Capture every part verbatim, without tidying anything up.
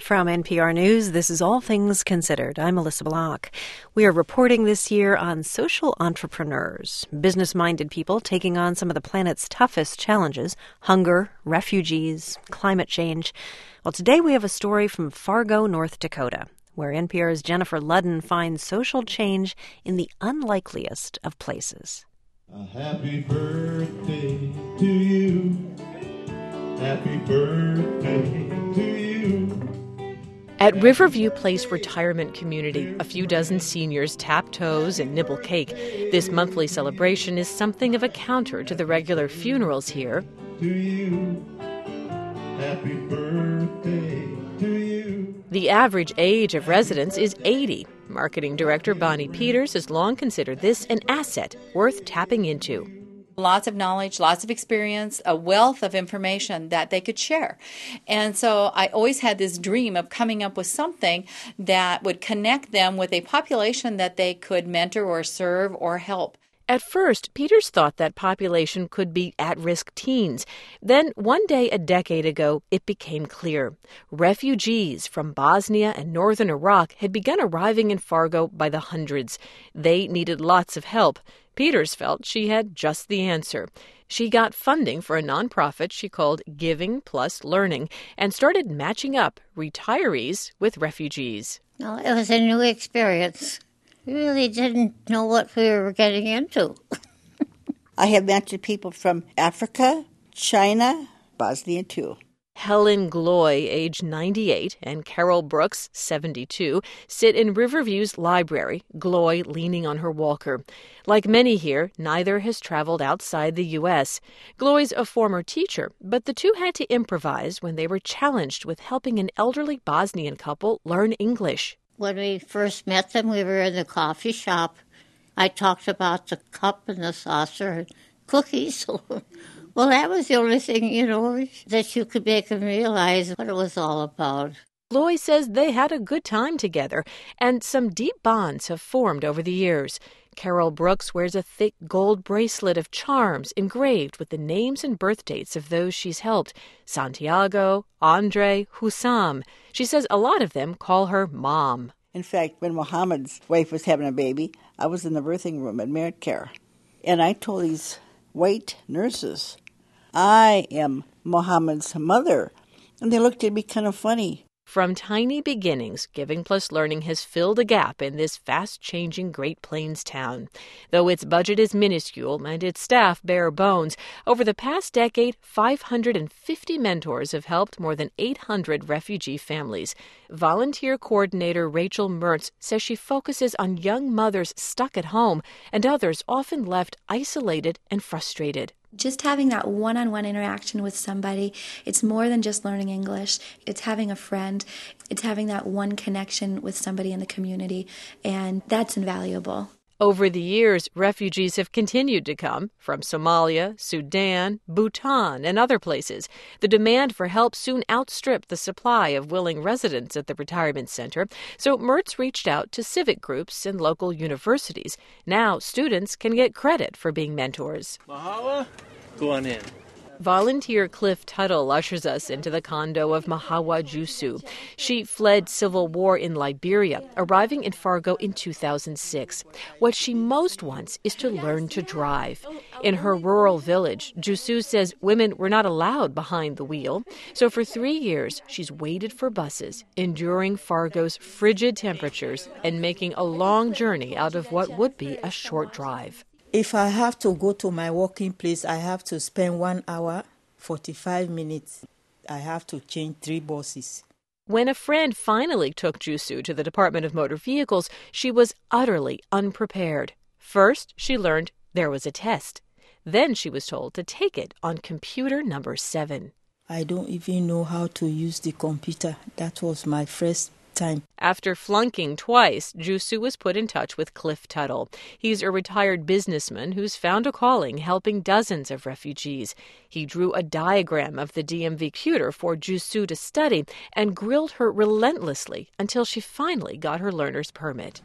From N P R News, this is All Things Considered. I'm Melissa Block. We are reporting this year on social entrepreneurs, business-minded people taking on some of the planet's toughest challenges: hunger, refugees, climate change. Well, today we have a story from Fargo, North Dakota, where N P R's Jennifer Ludden finds social change in the unlikeliest of places. A happy birthday to you. Happy birthday to you. At Riverview Place Retirement Community, a few dozen seniors tap toes and nibble cake. This monthly celebration is something of a counter to the regular funerals here. To you. Happy birthday to you. The average age of residents is eighty. Marketing Director Bonnie Peters has long considered this an asset worth tapping into. Lots of knowledge, lots of experience, a wealth of information that they could share. And so I always had this dream of coming up with something that would connect them with a population that they could mentor or serve or help. At first, Peters thought that population could be at-risk teens. Then, one day a decade ago, it became clear. Refugees from Bosnia and northern Iraq had begun arriving in Fargo by the hundreds. They needed lots of help. Peters felt she had just the answer. She got funding for a nonprofit she called Giving Plus Learning and started matching up retirees with refugees. Well, it was a new experience. We really didn't know what we were getting into. I have mentored people from Africa, China, Bosnia too. Helen Gloy, age ninety-eight, and Carol Brooks, seventy-two, sit in Riverview's library, Gloy leaning on her walker. Like many here, neither has traveled outside the U S. Gloy's a former teacher, but the two had to improvise when they were challenged with helping an elderly Bosnian couple learn English. When we first met them, we were in the coffee shop. I talked about the cup and the saucer and cookies. Well, that was the only thing, you know, that you could make them realize what it was all about. Gloy says they had a good time together, and some deep bonds have formed over the years. Carol Brooks wears a thick gold bracelet of charms engraved with the names and birth dates of those she's helped: Santiago, Andre, Hussam. She says a lot of them call her Mom. In fact, when Mohammed's wife was having a baby, I was in the birthing room at Merit Care. And I told these white nurses, I am Mohammed's mother. And they looked at me kind of funny. From tiny beginnings, Giving Plus Learning has filled a gap in this fast-changing Great Plains town. Though its budget is minuscule and its staff bare bones, over the past decade, five hundred fifty mentors have helped more than eight hundred refugee families. Volunteer coordinator Rachel Mertz says she focuses on young mothers stuck at home and others often left isolated and frustrated. Just having that one-on-one interaction with somebody, it's more than just learning English. It's having a friend. It's having that one connection with somebody in the community, and that's invaluable. Over the years, refugees have continued to come from Somalia, Sudan, Bhutan, and other places. The demand for help soon outstripped the supply of willing residents at the retirement center, so Mertz reached out to civic groups and local universities. Now, students can get credit for being mentors. Mahawa, go on in. Volunteer Cliff Tuttle ushers us into the condo of Mahawa Jusu. She fled civil war in Liberia, arriving in Fargo in two thousand six. What she most wants is to learn to drive. In her rural village, Jusu says women were not allowed behind the wheel. So for three years, she's waited for buses, enduring Fargo's frigid temperatures and making a long journey out of what would be a short drive. If I have to go to my working place, I have to spend one hour, forty-five minutes. I have to change three buses. When a friend finally took Jusu to the Department of Motor Vehicles, she was utterly unprepared. First, she learned there was a test. Then she was told to take it on computer number seven. I don't even know how to use the computer. That was my first time. After flunking twice, Jusu was put in touch with Cliff Tuttle. He's a retired businessman who's found a calling helping dozens of refugees. He drew a diagram of the D M V computer for Jusu to study and grilled her relentlessly until she finally got her learner's permit.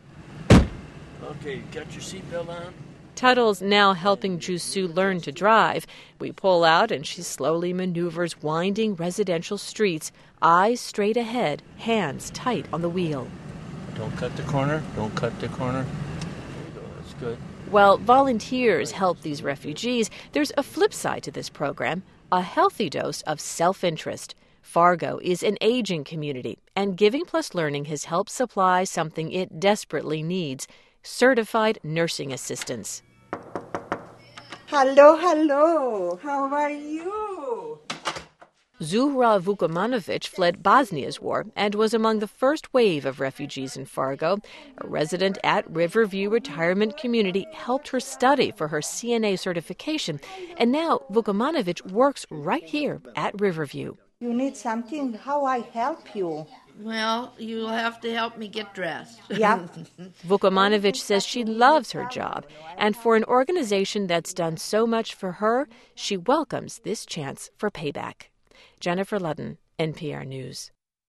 Okay, got your seatbelt on? Tuttle's now helping Jusu learn to drive. We pull out and she slowly maneuvers winding residential streets, eyes straight ahead, hands tight on the wheel. Don't cut the corner. Don't cut the corner. There you go. That's good. While volunteers help these refugees, there's a flip side to this program, a healthy dose of self-interest. Fargo is an aging community, and Giving Plus Learning has helped supply something it desperately needs, certified nursing assistants. Hello, hello. How are you? Zuhra Vukomanovic fled Bosnia's war and was among the first wave of refugees in Fargo. A resident at Riverview Retirement Community helped her study for her C N A certification, and now Vukomanovic works right here at Riverview. You need something? How I help you? Well, you'll have to help me get dressed. Yep. Vukomanovic says she loves her job, and for an organization that's done so much for her, she welcomes this chance for payback. Jennifer Ludden, N P R News.